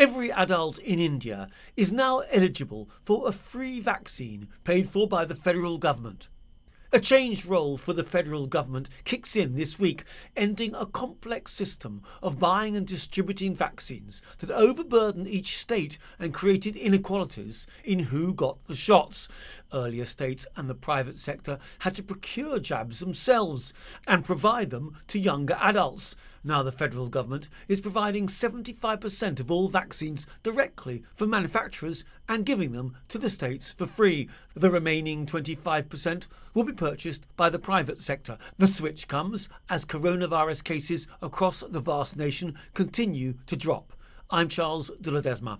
Every adult in India is now eligible for a free vaccine paid for by the federal government. A changed role for the federal government kicks in this week, ending a complex system of buying and distributing vaccines that overburdened each state and created inequalities in who got the shots. Earlier states and the private sector had to procure jabs themselves and provide them to younger adults. Now the federal government is providing 75% of all vaccines directly from manufacturers and giving them to the states for free. The remaining 25% will be purchased by the private sector. The switch comes as coronavirus cases across the vast nation continue to drop. I'm Charles de Ledesma.